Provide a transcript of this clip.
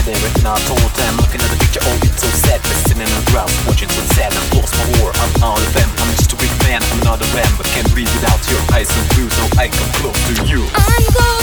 there and not all time. Looking at the picture, all it's so sad. Sitting in the grass, watching sunset. I've lost my war, I'm out of them. I'm just a weak man, I'm not a ram, but can't breathe without your eyes and blue, so I come close to you. I'm gone.